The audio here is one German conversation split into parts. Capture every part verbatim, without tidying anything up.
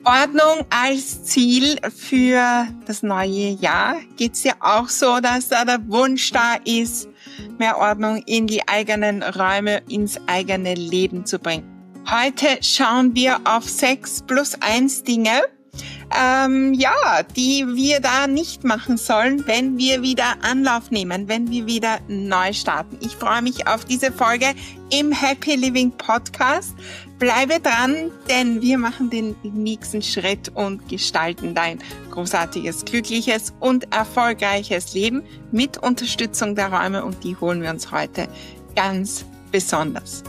Ordnung als Ziel für das neue Jahr. Geht's dir auch so, dass da der Wunsch da ist, mehr Ordnung in die eigenen Räume, ins eigene Leben zu bringen? Heute schauen wir auf sechs plus eins Dinge, ähm, ja, die wir da nicht machen sollen, wenn wir wieder Anlauf nehmen, wenn wir wieder neu starten. Ich freue mich auf diese Folge im Happy Living Podcast. Bleibe dran, denn wir machen den nächsten Schritt und gestalten dein großartiges, glückliches und erfolgreiches Leben mit Unterstützung der Räume, und die holen wir uns heute ganz besonders.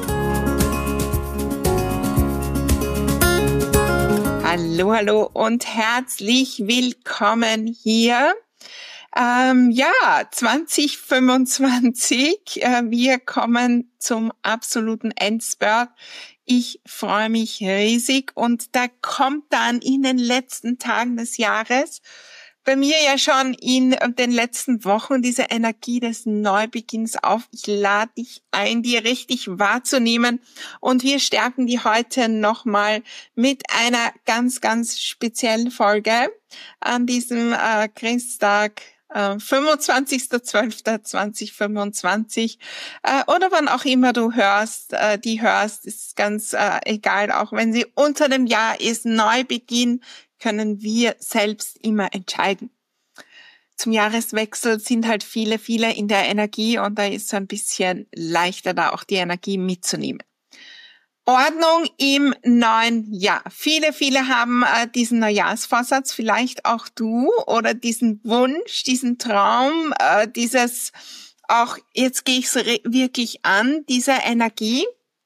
Hallo, hallo und herzlich willkommen hier. Ähm, ja, zwanzig fünfundzwanzig, äh, wir kommen zum absoluten Endspurt. Ich freue mich riesig, und da kommt dann in den letzten Tagen des Jahres, bei mir ja schon in den letzten Wochen, diese Energie des Neubeginns auf. Ich lade dich ein, die richtig wahrzunehmen, und wir stärken die heute nochmal mit einer ganz, ganz speziellen Folge an diesem äh, Christtag, äh, fünfundzwanzigster zwölfter zweitausendfünfundzwanzig, äh, oder wann auch immer du hörst, äh, die hörst, ist ganz äh, egal, auch wenn sie unter dem Jahr ist, Neubeginn, können wir selbst immer entscheiden. Zum Jahreswechsel sind halt viele, viele in der Energie, und da ist es ein bisschen leichter, da auch die Energie mitzunehmen. Ordnung im neuen Jahr. Viele, viele haben äh, diesen Neujahrsvorsatz, vielleicht auch du, oder diesen Wunsch, diesen Traum, äh, dieses auch, jetzt gehe ich es wirklich an, diese Energie,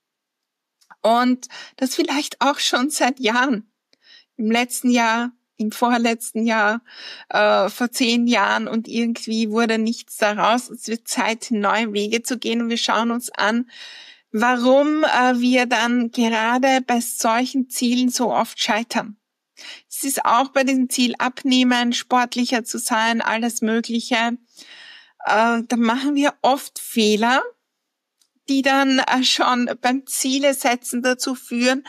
und das vielleicht auch schon seit Jahren. Im letzten Jahr, im vorletzten Jahr, äh, vor zehn Jahren, und irgendwie wurde nichts daraus. Es wird Zeit, neue Wege zu gehen, und wir schauen uns an, warum äh, wir dann gerade bei solchen Zielen so oft scheitern. Es ist auch bei diesem Ziel abnehmen, sportlicher zu sein, alles Mögliche. Äh, da machen wir oft Fehler, die dann äh, schon beim Ziele setzen dazu führen,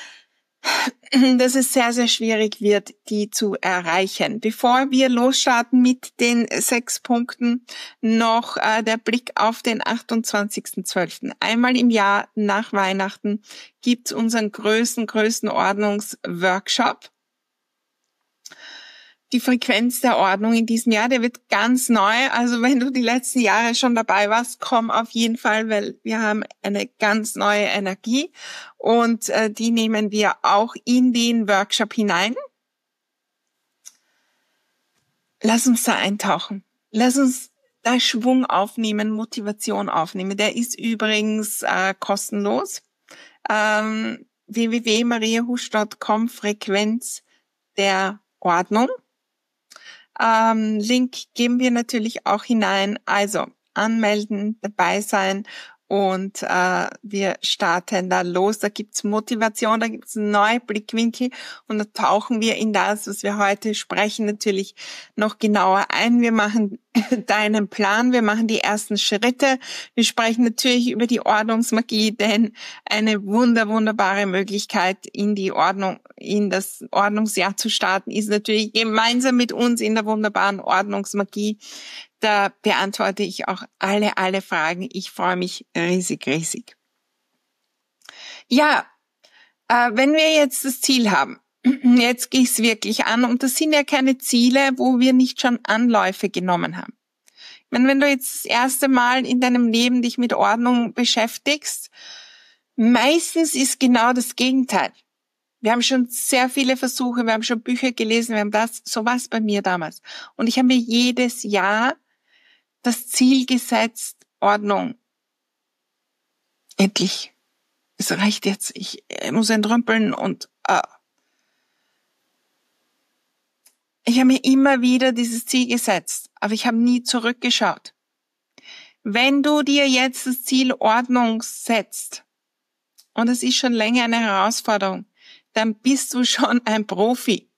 dass es sehr, sehr schwierig wird, die zu erreichen. Bevor wir losstarten mit den sechs Punkten, noch äh, der Blick auf den achtundzwanzigsten zwölften Einmal im Jahr nach Weihnachten gibt's unseren größten, größten Ordnungsworkshop. Die Frequenz der Ordnung in diesem Jahr, der wird ganz neu. Also wenn du die letzten Jahre schon dabei warst, komm auf jeden Fall, weil wir haben eine ganz neue Energie, und äh, die nehmen wir auch in den Workshop hinein. Lass uns da eintauchen. Lass uns da Schwung aufnehmen, Motivation aufnehmen. Der ist übrigens äh, kostenlos. Ähm, w w w punkt mariahusch punkt com, Frequenz der Ordnung. Ähm, Link geben wir natürlich auch hinein. Also anmelden, dabei sein, und äh, wir starten da los. Da gibt's Motivation, da gibt's neue Blickwinkel, und da tauchen wir in das, was wir heute sprechen, natürlich noch genauer ein. Wir machen deinen Plan, wir machen die ersten Schritte. Wir sprechen natürlich über die Ordnungsmagie, denn eine wunder, wunderbare Möglichkeit, in die Ordnung, in das Ordnungsjahr zu starten, ist natürlich gemeinsam mit uns in der wunderbaren Ordnungsmagie. Da beantworte ich auch alle, alle Fragen. Ich freue mich riesig, riesig. Ja, äh, wenn wir jetzt das Ziel haben, jetzt gehe ich es wirklich an, und das sind ja keine Ziele, wo wir nicht schon Anläufe genommen haben. Ich meine, wenn du jetzt das erste Mal in deinem Leben dich mit Ordnung beschäftigst, meistens ist genau das Gegenteil. Wir haben schon sehr viele Versuche, wir haben schon Bücher gelesen, wir haben das, so war es bei mir damals. Und ich habe mir jedes Jahr das Ziel gesetzt, Ordnung. Endlich. Es reicht jetzt. Ich muss entrümpeln, und äh, ich habe mir immer wieder dieses Ziel gesetzt, aber ich habe nie zurückgeschaut. Wenn du dir jetzt das Ziel Ordnung setzt, und es ist schon länger eine Herausforderung, dann bist du schon ein Profi.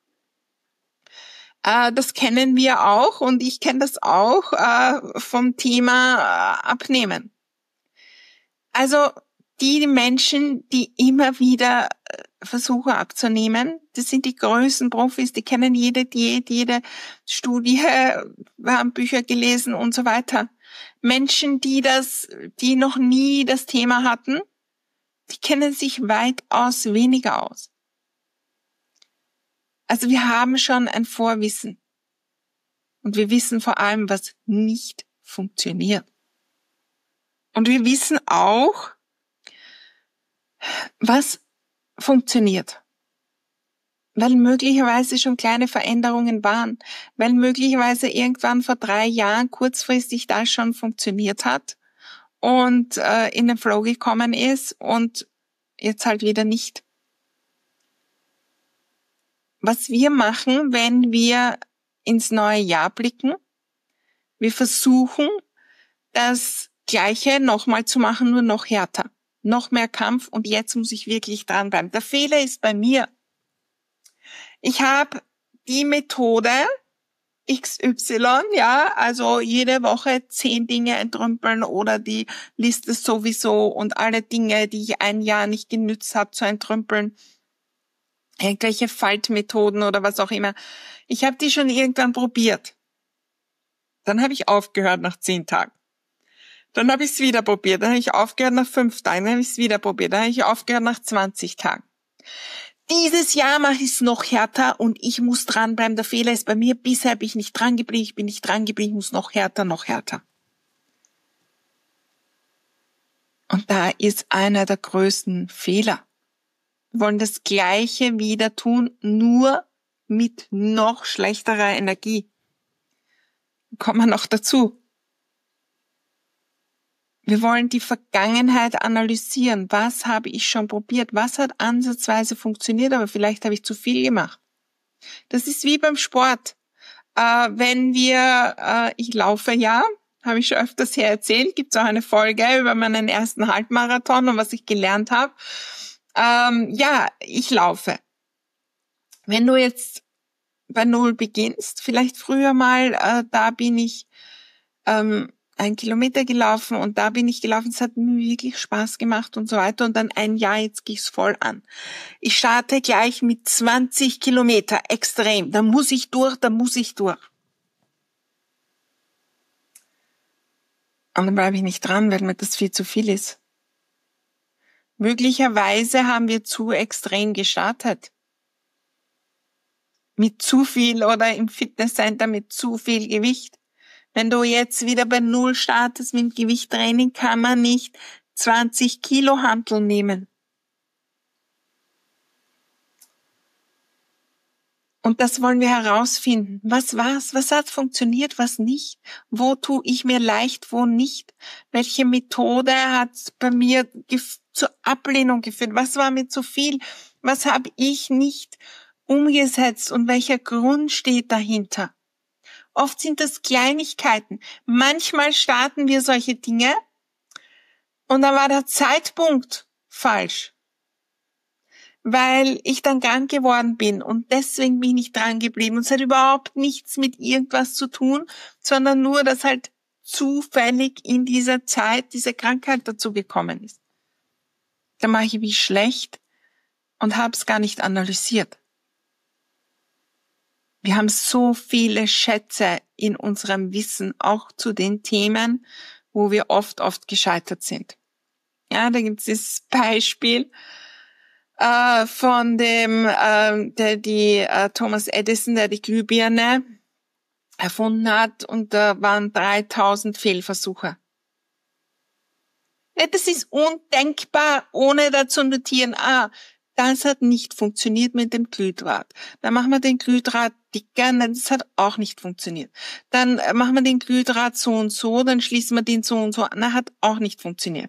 Das kennen wir auch, und ich kenne das auch äh, vom Thema äh, Abnehmen. Also Die Menschen, die immer wieder Versuche abzunehmen, das sind die größten Profis, die kennen jede Diät, jede Studie, haben Bücher gelesen und so weiter. Menschen, die das, die noch nie das Thema hatten, die kennen sich weitaus weniger aus. Also wir haben schon ein Vorwissen. Und wir wissen vor allem, was nicht funktioniert. Und wir wissen auch, was funktioniert. Weil möglicherweise schon kleine Veränderungen waren. Weil möglicherweise irgendwann vor drei Jahren kurzfristig das schon funktioniert hat und äh, in den Flow gekommen ist und jetzt halt wieder nicht. Was wir machen, wenn wir ins neue Jahr blicken, wir versuchen, das Gleiche nochmal zu machen, nur noch härter. Noch mehr Kampf und jetzt muss ich wirklich dranbleiben. Der Fehler ist bei mir. Ich habe die Methode X Y, ja, also jede Woche zehn Dinge entrümpeln oder die Liste sowieso und alle Dinge, die ich ein Jahr nicht genützt habe, zu entrümpeln. Irgendwelche Faltmethoden oder was auch immer. Ich habe die schon irgendwann probiert. Dann habe ich aufgehört nach zehn Tagen. Dann habe ich es wieder probiert. Dann habe ich aufgehört nach fünf Tagen. Dann habe ich es wieder probiert. Dann habe ich aufgehört nach zwanzig Tagen. Dieses Jahr mache ich es noch härter und ich muss dranbleiben. Der Fehler ist bei mir. Bisher bin ich nicht dran geblieben. Ich bin nicht dran geblieben. Ich muss noch härter, noch härter. Und da ist einer der größten Fehler. Wir wollen das Gleiche wieder tun, nur mit noch schlechterer Energie. Kommen wir noch dazu. Wir wollen die Vergangenheit analysieren. Was habe ich schon probiert? Was hat ansatzweise funktioniert, aber vielleicht habe ich zu viel gemacht. Das ist wie beim Sport. Äh, wenn wir, äh, ich laufe ja, habe ich schon öfters hier erzählt, gibt es auch eine Folge über meinen ersten Halbmarathon und was ich gelernt habe. Ähm, ja, ich laufe. Wenn du jetzt bei Null beginnst, vielleicht früher mal, äh, da bin ich ähm, ein Kilometer gelaufen und da bin ich gelaufen, es hat mir wirklich Spaß gemacht und so weiter und dann ein Jahr, jetzt gehe ich es voll an. Ich starte gleich mit zwanzig Kilometer, extrem, da muss ich durch, da muss ich durch. Und dann bleibe ich nicht dran, weil mir das viel zu viel ist. Möglicherweise haben wir zu extrem gestartet. Mit zu viel oder im Fitnesscenter mit zu viel Gewicht. Wenn du jetzt wieder bei Null startest mit Gewichttraining, kann man nicht zwanzig Kilo Hantel nehmen. Und das wollen wir herausfinden. Was war's? Was hat funktioniert? Was nicht? Wo tue ich mir leicht? Wo nicht? Welche Methode hat bei mir gef- zur Ablehnung geführt? Was war mir zu viel? Was habe ich nicht umgesetzt? Und welcher Grund steht dahinter? Oft sind das Kleinigkeiten. Manchmal starten wir solche Dinge und dann war der Zeitpunkt falsch, weil ich dann krank geworden bin und deswegen bin ich dran geblieben. Und es hat überhaupt nichts mit irgendwas zu tun, sondern nur, dass halt zufällig in dieser Zeit diese Krankheit dazu gekommen ist. Da mache ich wie schlecht und habe es gar nicht analysiert. Wir haben so viele Schätze in unserem Wissen, auch zu den Themen, wo wir oft, oft gescheitert sind. Ja, da gibt es das Beispiel äh, von dem, äh, der die äh, Thomas Edison, der die Glühbirne erfunden hat, und da waren dreitausend Fehlversuche. Ja, das ist undenkbar, ohne dazu notieren, ah, das hat nicht funktioniert mit dem Glühdraht. Dann machen wir den Glühdraht dicker, nein, das hat auch nicht funktioniert. Dann machen wir den Glühdraht so und so, dann schließen wir den so und so an, das hat auch nicht funktioniert.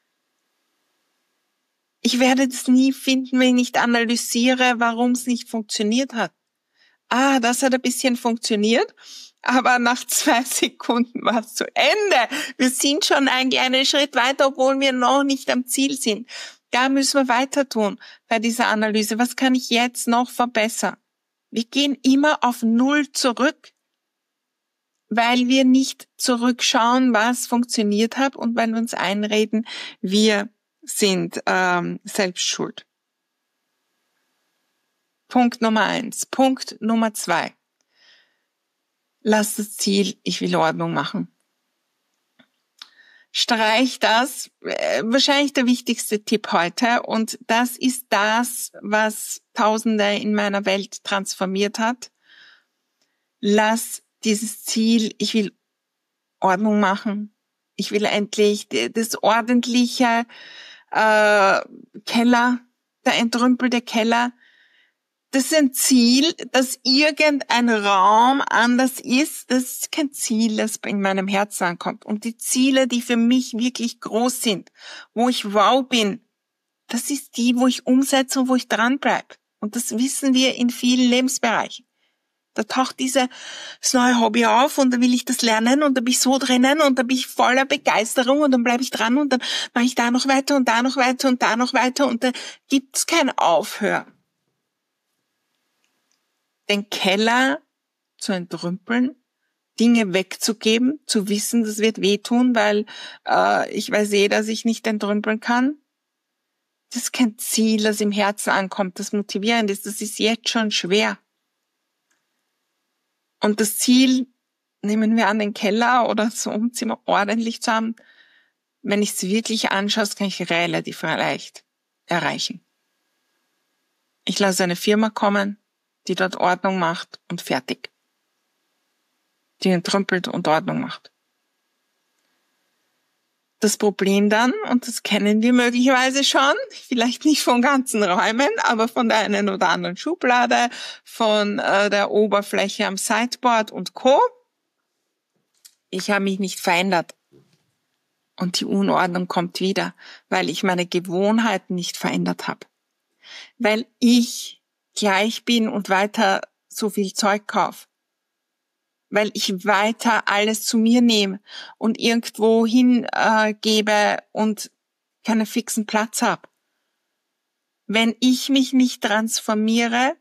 Ich werde das nie finden, wenn ich nicht analysiere, warum es nicht funktioniert hat. Ah, das hat ein bisschen funktioniert, aber nach zwei Sekunden war es zu Ende. Wir sind schon einen kleinen Schritt weiter, obwohl wir noch nicht am Ziel sind. Da müssen wir weiter tun bei dieser Analyse. Was kann ich jetzt noch verbessern? Wir gehen immer auf Null zurück, weil wir nicht zurückschauen, was funktioniert hat und weil wir uns einreden, wir sind ähm, selbst schuld. Punkt Nummer eins. Punkt Nummer zwei. Lass das Ziel, ich will Ordnung machen. Streich das, äh, wahrscheinlich der wichtigste Tipp heute, und das ist das, was Tausende in meiner Welt transformiert hat. Lass dieses Ziel, ich will Ordnung machen, ich will endlich das ordentliche äh, Keller, der entrümpelte Keller. Das ist ein Ziel, dass irgendein Raum anders ist. Das ist kein Ziel, das in meinem Herzen ankommt. Und die Ziele, die für mich wirklich groß sind, wo ich wow bin, das ist die, wo ich umsetze und wo ich dranbleibe. Und das wissen wir in vielen Lebensbereichen. Da taucht dieses neue Hobby auf und da will ich das lernen und da bin ich so drinnen und da bin ich voller Begeisterung und dann bleibe ich dran und dann mache ich da noch weiter und da noch weiter und da noch weiter und da gibt's kein Aufhören. Den Keller zu entrümpeln, Dinge wegzugeben, zu wissen, das wird wehtun, weil äh, ich weiß eh, dass ich nicht entrümpeln kann. Das ist kein Ziel, das im Herzen ankommt, das motivierend ist. Das ist jetzt schon schwer. Und das Ziel, nehmen wir an, den Keller oder das Wohnzimmer ordentlich zu haben, wenn ich es wirklich anschaue, kann ich relativ leicht erreichen. Ich lasse eine Firma kommen, die dort Ordnung macht und fertig. Die entrümpelt und Ordnung macht. Das Problem dann, und das kennen wir möglicherweise schon, vielleicht nicht von ganzen Räumen, aber von der einen oder anderen Schublade, von äh, der Oberfläche am Sideboard und Co. Ich habe mich nicht verändert. Und die Unordnung kommt wieder, weil ich meine Gewohnheiten nicht verändert habe. Weil ich gleich bin und weiter so viel Zeug kaufe. Weil ich weiter alles zu mir nehme und irgendwo hingebe äh, und keinen fixen Platz habe. Wenn ich mich nicht transformiere,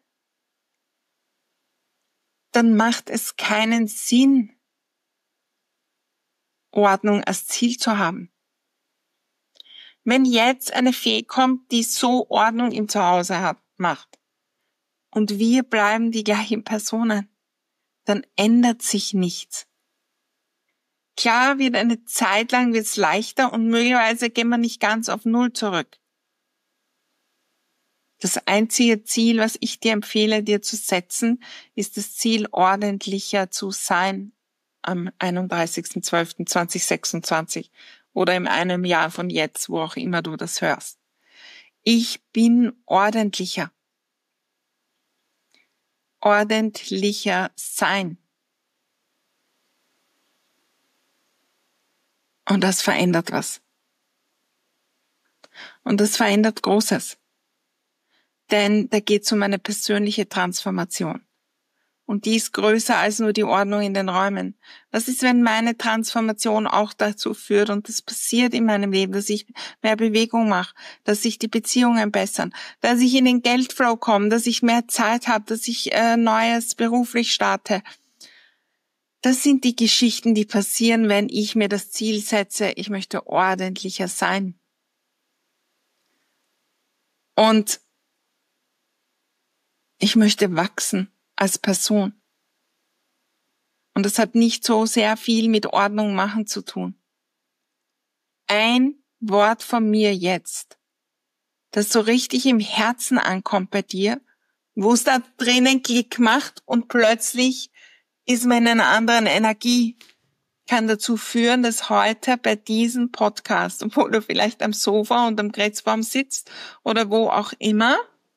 dann macht es keinen Sinn, Ordnung als Ziel zu haben. Wenn jetzt eine Fee kommt, die so Ordnung im Zuhause hat, macht, und wir bleiben die gleichen Personen, dann ändert sich nichts. Klar, wird eine Zeit lang wird's leichter und möglicherweise gehen wir nicht ganz auf Null zurück. Das einzige Ziel, was ich dir empfehle, dir zu setzen, ist das Ziel, ordentlicher zu sein am einunddreißigsten zwölften zweitausendsechsundzwanzig oder in einem Jahr von jetzt, wo auch immer du das hörst. Ich bin ordentlicher. Ordentlicher sein. Und das verändert was. Und das verändert Großes. Denn da geht es um eine persönliche Transformation. Und die ist größer als nur die Ordnung in den Räumen. Was ist, wenn meine Transformation auch dazu führt, und das passiert in meinem Leben, dass ich mehr Bewegung mache, dass sich die Beziehungen bessern, dass ich in den Geldflow komme, dass ich mehr Zeit habe, dass ich äh, Neues beruflich starte. Das sind die Geschichten, die passieren, wenn ich mir das Ziel setze, ich möchte ordentlicher sein. Und ich möchte wachsen als Person. Und das hat nicht so sehr viel mit Ordnung machen zu tun. Ein Wort von mir jetzt, das so richtig im Herzen ankommt bei dir, wo es da drinnen Klick macht und plötzlich ist man in einer anderen Energie, kann dazu führen, dass heute bei diesem Podcast, obwohl du vielleicht am Sofa und am Kreuzbaum sitzt oder wo auch immer,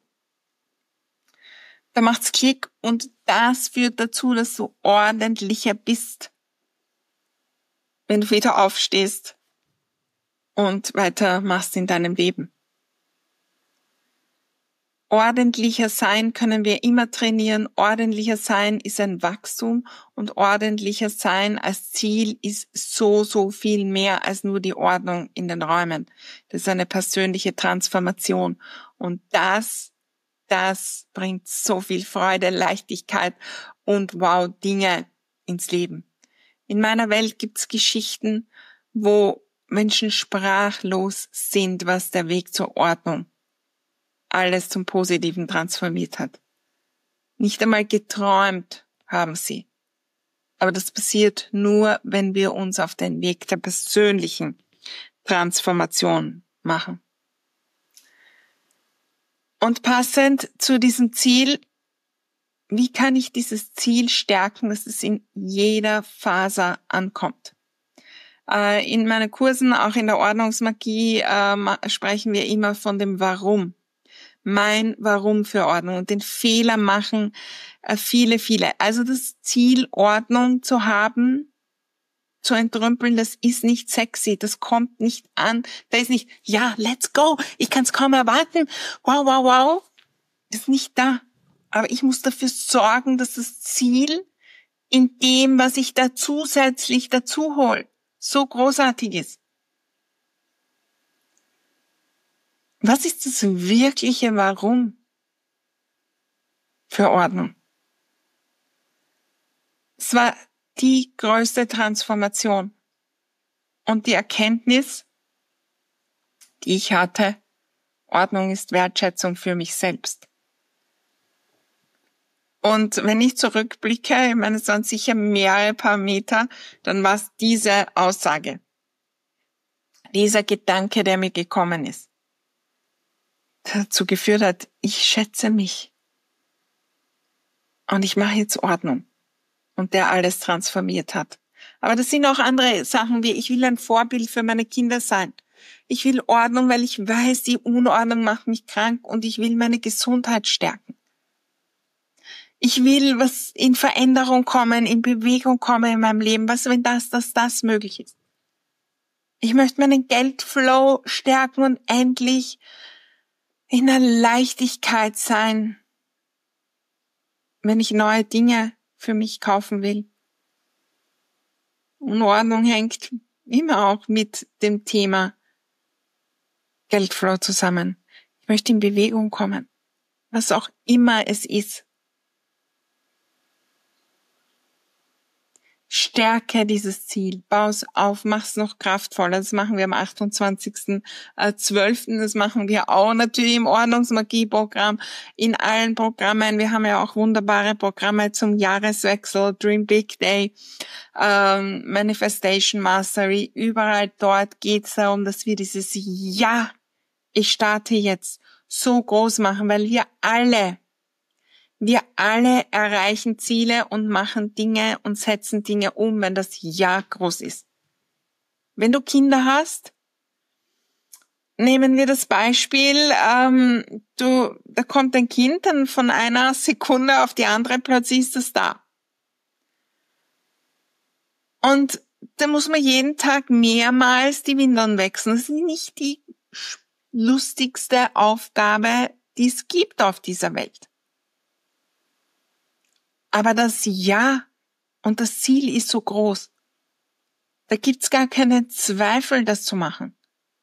da macht's Klick und das führt dazu, dass du ordentlicher bist, wenn du wieder aufstehst und weitermachst in deinem Leben. Ordentlicher sein können wir immer trainieren. Ordentlicher sein ist ein Wachstum und ordentlicher sein als Ziel ist so, so viel mehr als nur die Ordnung in den Räumen. Das ist eine persönliche Transformation und das Das bringt so viel Freude, Leichtigkeit und wow, Dinge ins Leben. In meiner Welt gibt's Geschichten, wo Menschen sprachlos sind, was der Weg zur Ordnung alles zum Positiven transformiert hat. Nicht einmal geträumt haben sie. Aber das passiert nur, wenn wir uns auf den Weg der persönlichen Transformation machen. Und passend zu diesem Ziel, wie kann ich dieses Ziel stärken, dass es in jeder Faser ankommt? Äh, in meinen Kursen, auch in der Ordnungsmagie, äh, sprechen wir immer von dem Warum. Mein Warum für Ordnung. Und den Fehler machen äh, viele, viele. Also das Ziel, Ordnung zu haben, zu entrümpeln, das ist nicht sexy, das kommt nicht an. Da ist nicht, ja, let's go, ich kann es kaum erwarten, wow, wow, wow. Das ist nicht da. Aber ich muss dafür sorgen, dass das Ziel in dem, was ich da zusätzlich dazu hole, so großartig ist. Was ist das wirkliche Warum für Ordnung? Es war die größte Transformation und die Erkenntnis, die ich hatte, Ordnung ist Wertschätzung für mich selbst. Und wenn ich zurückblicke, ich meine, es waren sicher mehrere Parameter, dann war es diese Aussage, dieser Gedanke, der mir gekommen ist, der dazu geführt hat, ich schätze mich und ich mache jetzt Ordnung. Und der alles transformiert hat. Aber das sind auch andere Sachen wie, ich will ein Vorbild für meine Kinder sein. Ich will Ordnung, weil ich weiß, die Unordnung macht mich krank und ich will meine Gesundheit stärken. Ich will was in Veränderung kommen, in Bewegung kommen in meinem Leben. Was, wenn das, das, das möglich ist? Ich möchte meinen Geldflow stärken und endlich in der Leichtigkeit sein, wenn ich neue Dinge für mich kaufen will. Unordnung hängt immer auch mit dem Thema Geldflow zusammen. Ich möchte in Bewegung kommen, was auch immer es ist. Stärke dieses Ziel, bau's auf, mach's noch kraftvoller. Das machen wir am achtundzwanzigsten zwölften Das machen wir auch natürlich im Ordnungsmagie-Programm, in allen Programmen. Wir haben ja auch wunderbare Programme zum Jahreswechsel, Dream Big Day, ähm, Manifestation Mastery. Überall dort geht's darum, dass wir dieses Ja, ich starte jetzt, so groß machen, weil wir alle Wir alle erreichen Ziele und machen Dinge und setzen Dinge um, wenn das Ja groß ist. Wenn du Kinder hast, nehmen wir das Beispiel, ähm, du, da kommt ein Kind, dann von einer Sekunde auf die andere plötzlich ist es da. Und da muss man jeden Tag mehrmals die Windeln wechseln. Das ist nicht die lustigste Aufgabe, die es gibt auf dieser Welt. Aber das Ja und das Ziel ist so groß. Da gibt's gar keinen Zweifel, das zu machen.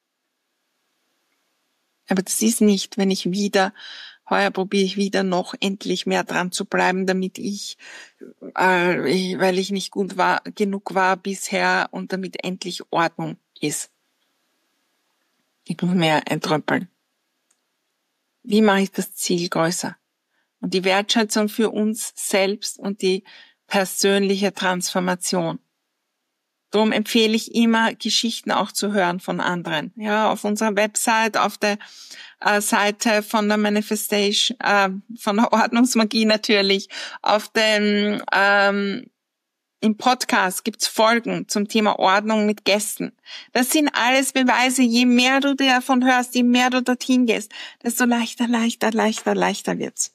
Aber das ist nicht, wenn ich wieder, heuer probiere ich wieder noch endlich mehr dran zu bleiben, damit ich, äh, weil ich nicht gut war, genug war bisher und damit endlich Ordnung ist. Ich muss mehr entrümpeln. Wie mache ich das Ziel größer? Und die Wertschätzung für uns selbst und die persönliche Transformation. Darum empfehle ich immer, Geschichten auch zu hören von anderen. Ja, auf unserer Website, auf der äh, Seite von der Manifestation, äh, von der Ordnungsmagie natürlich, auf dem ähm, im Podcast gibt's Folgen zum Thema Ordnung mit Gästen. Das sind alles Beweise. Je mehr du davon hörst, je mehr du dorthin gehst, desto leichter, leichter, leichter, leichter wird's.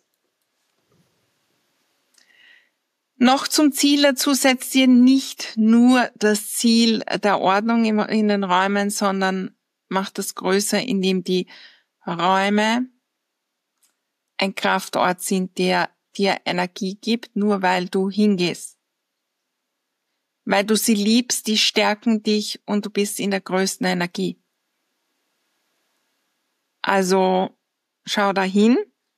Noch zum Ziel dazu setzt ihr nicht nur das Ziel der Ordnung in den Räumen, sondern macht es größer, indem die Räume ein Kraftort sind, der dir Energie gibt, nur weil du hingehst. Weil du sie liebst, die stärken dich und du bist in der größten Energie. Also schau dahin.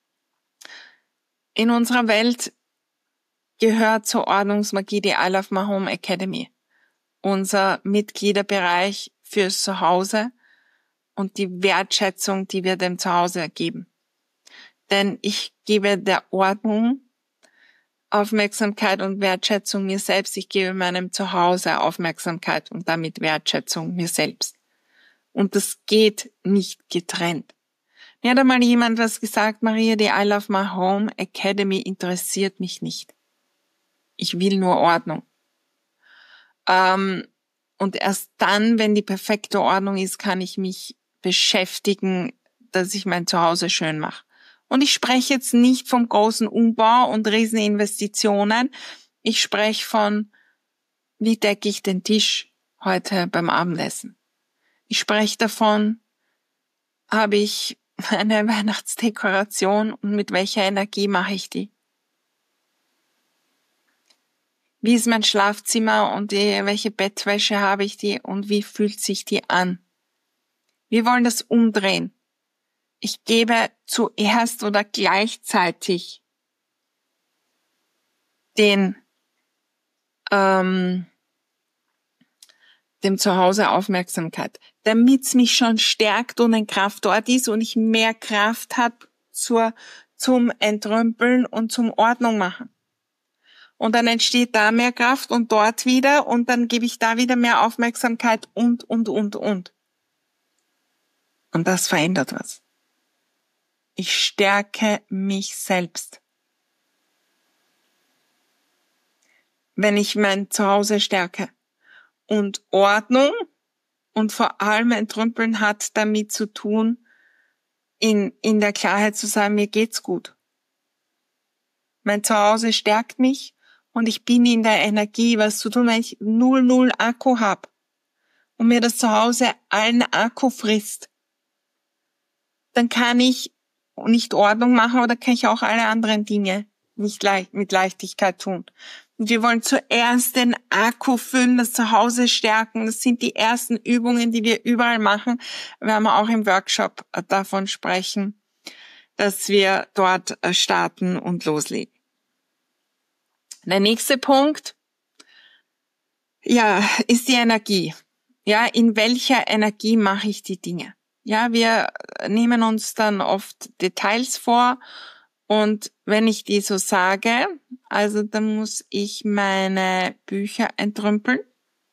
In unserer Welt gehört zur Ordnungsmagie die I Love My Home Academy. Unser Mitgliederbereich fürs Zuhause und die Wertschätzung, die wir dem Zuhause geben. Denn ich gebe der Ordnung Aufmerksamkeit und Wertschätzung mir selbst. Ich gebe meinem Zuhause Aufmerksamkeit und damit Wertschätzung mir selbst. Und das geht nicht getrennt. Mir hat einmal jemand was gesagt, Maria, die I Love My Home Academy interessiert mich nicht. Ich will nur Ordnung. Ähm, und erst dann, wenn die perfekte Ordnung ist, kann ich mich beschäftigen, dass ich mein Zuhause schön mache. Und ich spreche jetzt nicht vom großen Umbau und Rieseninvestitionen. Ich spreche von, wie decke ich den Tisch heute beim Abendessen. Ich spreche davon, habe ich eine Weihnachtsdekoration und mit welcher Energie mache ich die? Wie ist mein Schlafzimmer und die, welche Bettwäsche habe ich die und wie fühlt sich die an? Wir wollen das umdrehen. Ich gebe zuerst oder gleichzeitig den ähm, dem Zuhause Aufmerksamkeit, damit's mich schon stärkt und ein Kraftort ist und ich mehr Kraft habe zur zum Entrümpeln und zum Ordnung machen. Und dann entsteht da mehr Kraft und dort wieder und dann gebe ich da wieder mehr Aufmerksamkeit und, und, und, und. Und das verändert was. Ich stärke mich selbst. Wenn ich mein Zuhause stärke. Und Ordnung und vor allem Entrümpeln hat damit zu tun, in, in der Klarheit zu sagen, mir geht's gut. Mein Zuhause stärkt mich und ich bin in der Energie, was zu tun, wenn ich null null Akku habe und mir das Zuhause allen Akku frisst. Dann kann ich nicht Ordnung machen oder kann ich auch alle anderen Dinge nicht leicht, mit Leichtigkeit tun. Und wir wollen zuerst den Akku füllen, das Zuhause stärken. Das sind die ersten Übungen, die wir überall machen. Wir werden auch im Workshop davon sprechen, dass wir dort starten und loslegen. Der nächste Punkt, ja, ist die Energie. Ja, in welcher Energie mache ich die Dinge? Ja, wir nehmen uns dann oft Details vor und wenn ich die so sage, also dann muss ich meine Bücher entrümpeln.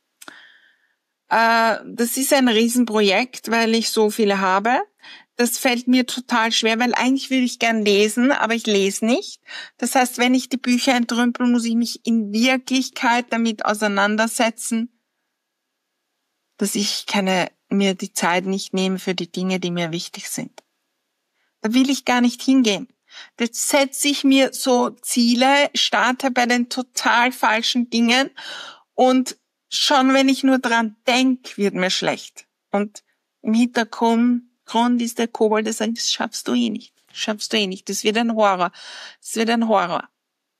Äh, das ist ein Riesenprojekt, weil ich so viele habe. Das fällt mir total schwer, weil eigentlich will ich gern lesen, aber ich lese nicht. Das heißt, wenn ich die Bücher entrümpel, muss ich mich in Wirklichkeit damit auseinandersetzen, dass ich keine mir die Zeit nicht nehme für die Dinge, die mir wichtig sind. Da will ich gar nicht hingehen. Jetzt setze ich mir so Ziele, starte bei den total falschen Dingen und schon wenn ich nur dran denke, wird mir schlecht. Und im Hintergrund ist der Kobold, der sagt, das schaffst du eh nicht. Das schaffst du eh nicht. Das wird ein Horror. Das wird ein Horror.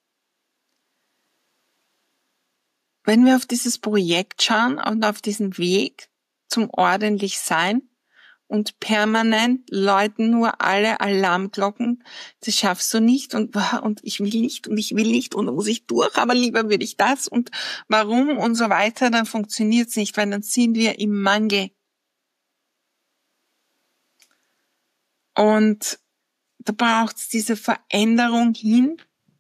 Wenn wir auf dieses Projekt schauen und auf diesen Weg zum ordentlich sein und permanent läuten nur alle Alarmglocken, das schaffst du nicht und, und ich will nicht und ich will nicht und da muss ich durch, aber lieber würde ich das und warum und so weiter, dann funktioniert's nicht, weil dann sind wir im Mangel. Und da braucht's diese Veränderung hin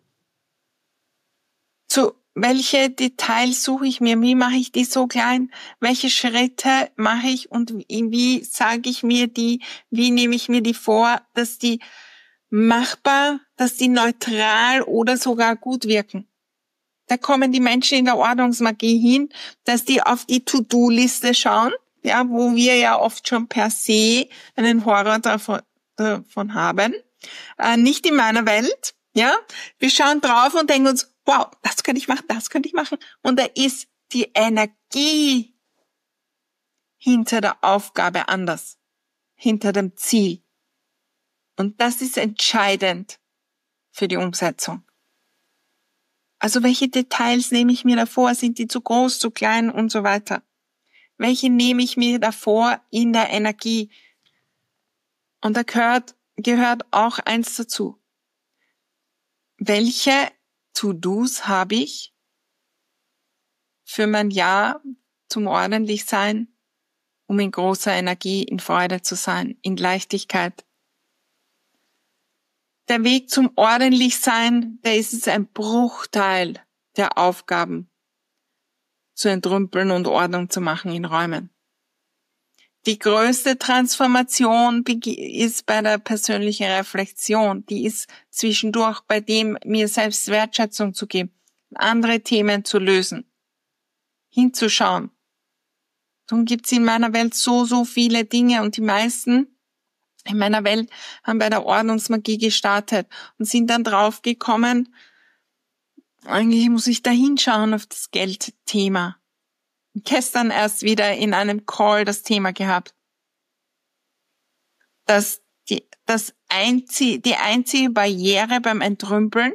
zu welche Details suche ich mir? Wie mache ich die so klein? Welche Schritte mache ich und wie, wie sage ich mir die? Wie nehme ich mir die vor, dass die machbar, dass die neutral oder sogar gut wirken? Da kommen die Menschen in der Ordnungsmagie hin, dass die auf die To-Do-Liste schauen, ja, wo wir ja oft schon per se einen Horror davon, davon haben. Äh, nicht in meiner Welt, ja. Wir schauen drauf und denken uns, wow, das könnte ich machen, das könnte ich machen. Und da ist die Energie hinter der Aufgabe anders, hinter dem Ziel. Und das ist entscheidend für die Umsetzung. Also welche Details nehme ich mir davor? Sind die zu groß, zu klein und so weiter? Welche nehme ich mir davor in der Energie? Und da gehört, gehört auch eins dazu. Welche To-Dos habe ich für mein Jahr zum Ordentlichsein um in großer Energie, in Freude zu sein, in Leichtigkeit. Der Weg zum Ordentlichsein, der ist es ein Bruchteil der Aufgaben, zu entrümpeln und Ordnung zu machen in Räumen. Die größte Transformation ist bei der persönlichen Reflexion. Die ist zwischendurch bei dem, mir selbst Wertschätzung zu geben, andere Themen zu lösen, hinzuschauen. Darum gibt es in meiner Welt so, so viele Dinge und die meisten in meiner Welt haben bei der Ordnungsmagie gestartet und sind dann draufgekommen, eigentlich muss ich da hinschauen auf das Geldthema. Gestern erst wieder in einem Call das Thema gehabt, dass die, das einzige, die einzige Barriere beim Entrümpeln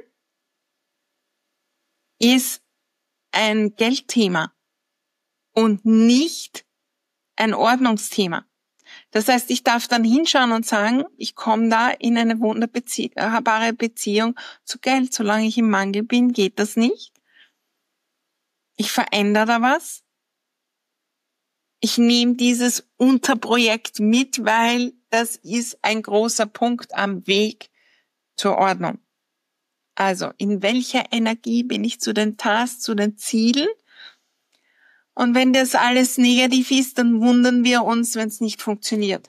ist ein Geldthema und nicht ein Ordnungsthema. Das heißt, ich darf dann hinschauen und sagen, ich komme da in eine wunderbare Beziehung zu Geld. Solange ich im Mangel bin, geht das nicht. Ich verändere da was. Ich nehme dieses Unterprojekt mit, weil das ist ein großer Punkt am Weg zur Ordnung. Also, in welcher Energie bin ich zu den Tasks, zu den Zielen? Und wenn das alles negativ ist, dann wundern wir uns, wenn es nicht funktioniert.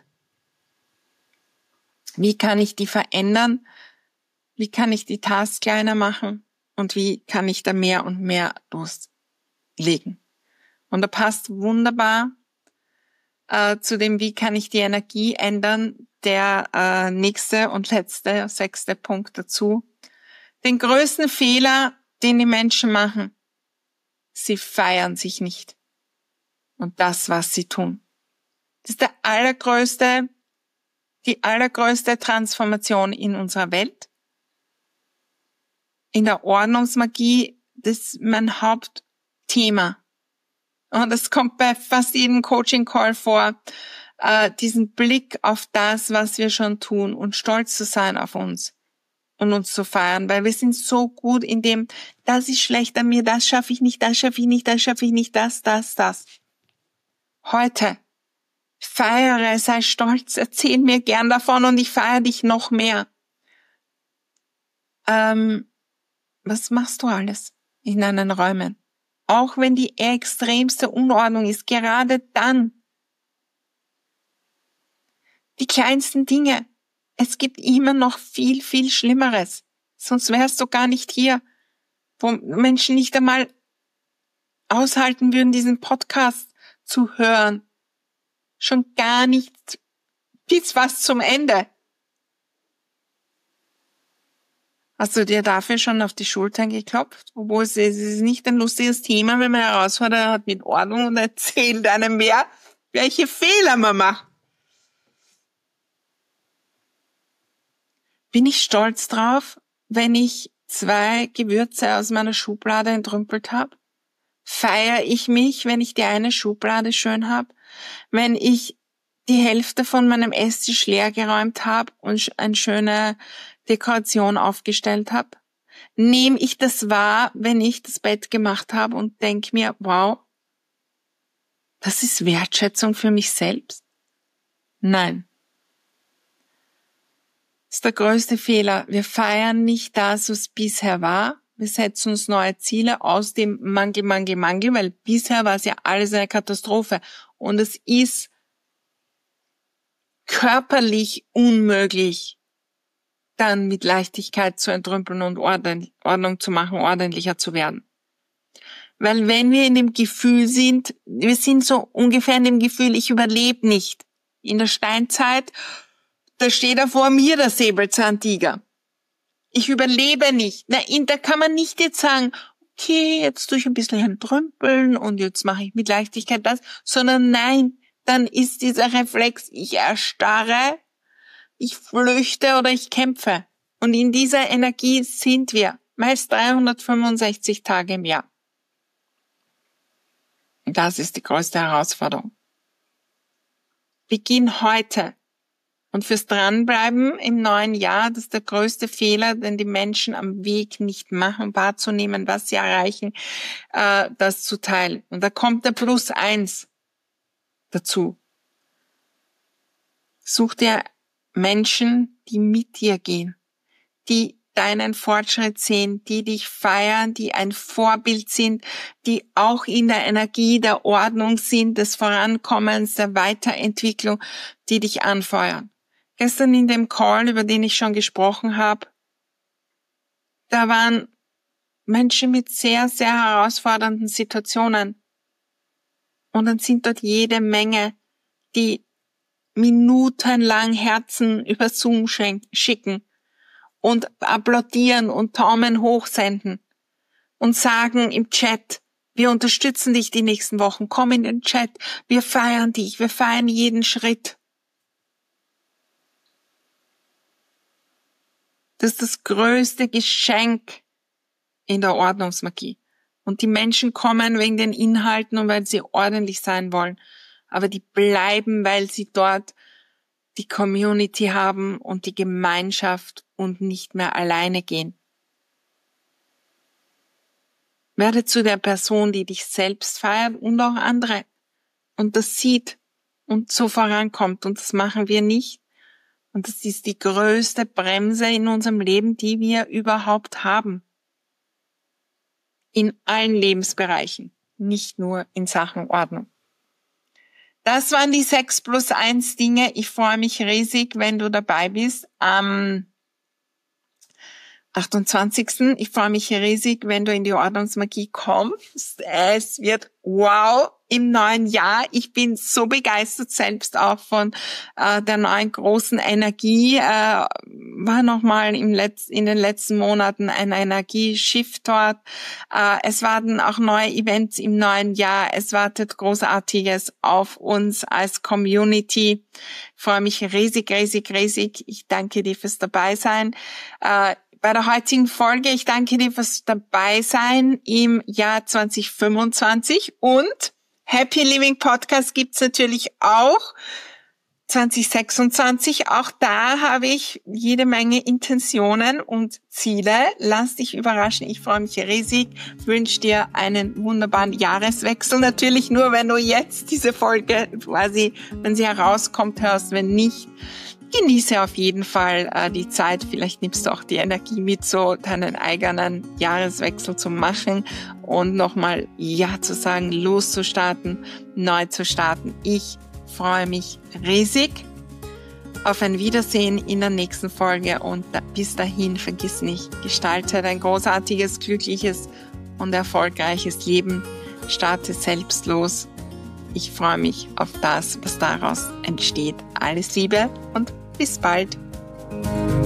Wie kann ich die verändern? Wie kann ich die Tasks kleiner machen? Und wie kann ich da mehr und mehr loslegen? Und da passt wunderbar äh, zu dem, wie kann ich die Energie ändern, der äh, nächste und letzte, sechste Punkt dazu. Den größten Fehler, den die Menschen machen, sie feiern sich nicht. Und das, was sie tun. Das ist der allergrößte, die allergrößte Transformation in unserer Welt. In der Ordnungsmagie, das ist mein Hauptthema. Und es kommt bei fast jedem Coaching-Call vor, äh, diesen Blick auf das, was wir schon tun und stolz zu sein auf uns und uns zu feiern, weil wir sind so gut in dem, das ist schlecht an mir, das schaffe ich nicht, das schaffe ich nicht, das schaffe ich nicht, das, das, das. Heute feiere, sei stolz, erzähl mir gern davon und ich feiere dich noch mehr. Ähm, was machst du alles in deinen Räumen? Auch wenn die extremste Unordnung ist, gerade dann. Die kleinsten Dinge. Es gibt immer noch viel, viel Schlimmeres. Sonst wärst du gar nicht hier, wo Menschen nicht einmal aushalten würden, diesen Podcast zu hören. Schon gar nicht bis fast zum Ende. Hast du dir dafür schon auf die Schultern geklopft? Obwohl es, es ist nicht ein lustiges Thema, wenn man herausfordert hat mit Ordnung und erzählt einem mehr, welche Fehler man macht. Bin ich stolz drauf, wenn ich zwei Gewürze aus meiner Schublade entrümpelt habe? Feiere ich mich, wenn ich die eine Schublade schön habe? Wenn ich die Hälfte von meinem Esstisch leer geräumt habe und eine schöne Dekoration aufgestellt habe? Nehme ich das wahr, wenn ich das Bett gemacht habe und denke mir, wow, das ist Wertschätzung für mich selbst? Nein. Das ist der größte Fehler. Wir feiern nicht das, was bisher war. Wir setzen uns neue Ziele aus dem Mangel, Mangel, Mangel, weil bisher war es ja alles eine Katastrophe. Und es ist körperlich unmöglich, dann mit Leichtigkeit zu entrümpeln und Ordnung zu machen, ordentlicher zu werden. Weil wenn wir in dem Gefühl sind, wir sind so ungefähr in dem Gefühl, ich überlebe nicht. In der Steinzeit, da steht da vor mir der Säbelzahntiger. Ich überlebe nicht. Na, da kann man nicht jetzt sagen, okay, jetzt tue ich ein bisschen entrümpeln und jetzt mache ich mit Leichtigkeit das, sondern nein, dann ist dieser Reflex, ich erstarre, ich flüchte oder ich kämpfe. Und in dieser Energie sind wir meist dreihundertfünfundsechzig Tage im Jahr. Und das ist die größte Herausforderung. Beginn heute. Und fürs Dranbleiben im neuen Jahr, das ist der größte Fehler, den die Menschen am Weg nicht machen, wahrzunehmen, was sie erreichen, äh, das zu teilen. Und da kommt der Plus eins dazu. Such dir Menschen, die mit dir gehen, die deinen Fortschritt sehen, die dich feiern, die ein Vorbild sind, die auch in der Energie der Ordnung sind, des Vorankommens, der Weiterentwicklung, die dich anfeuern. Gestern in dem Call, über den ich schon gesprochen habe, da waren Menschen mit sehr, sehr herausfordernden Situationen. Und dann sind dort jede Menge, die minutenlang Herzen über Zoom schicken und applaudieren und Daumen hoch senden und sagen im Chat, wir unterstützen dich die nächsten Wochen, komm in den Chat, wir feiern dich, wir feiern jeden Schritt. Das ist das größte Geschenk in der Ordnungsmagie. Und die Menschen kommen wegen den Inhalten und weil sie ordentlich sein wollen, aber die bleiben, weil sie dort die Community haben und die Gemeinschaft und nicht mehr alleine gehen. Werde zu der Person, die dich selbst feiert und auch andere und das sieht und so vorankommt. Und das machen wir nicht. Und das ist die größte Bremse in unserem Leben, die wir überhaupt haben. In allen Lebensbereichen, nicht nur in Sachen Ordnung. Das waren die sechs plus eins Dinge. Ich freue mich riesig, wenn du dabei bist am achtundzwanzigsten Ich freue mich riesig, wenn du in die Ordnungsmagie kommst. Es wird wow im neuen Jahr. Ich bin so begeistert selbst auch von äh, der neuen großen Energie. Äh, war nochmal im Letz-, in den letzten Monaten ein Energieshift dort. Äh, es warten auch neue Events im neuen Jahr. Es wartet Großartiges auf uns als Community. Ich freue mich riesig, riesig, riesig. Ich danke dir fürs Dabeisein. Äh, Bei der heutigen Folge, ich danke dir fürs Dabeisein im Jahr zwanzig fünfundzwanzig und Happy Living Podcast gibt's natürlich auch zwanzig sechsundzwanzig. Auch da habe ich jede Menge Intentionen und Ziele. Lass dich überraschen. Ich freue mich riesig. Wünsche dir einen wunderbaren Jahreswechsel. Natürlich nur, wenn du jetzt diese Folge quasi, wenn sie herauskommt, hörst. Wenn nicht, genieße auf jeden Fall äh, die Zeit. Vielleicht nimmst du auch die Energie mit, so deinen eigenen Jahreswechsel zu machen und nochmal Ja zu sagen, loszustarten, neu zu starten. Ich freue mich riesig auf ein Wiedersehen in der nächsten Folge und bis dahin vergiss nicht, gestalte dein großartiges, glückliches und erfolgreiches Leben. Starte selbstlos. Ich freue mich auf das, was daraus entsteht. Alles Liebe und bis bald.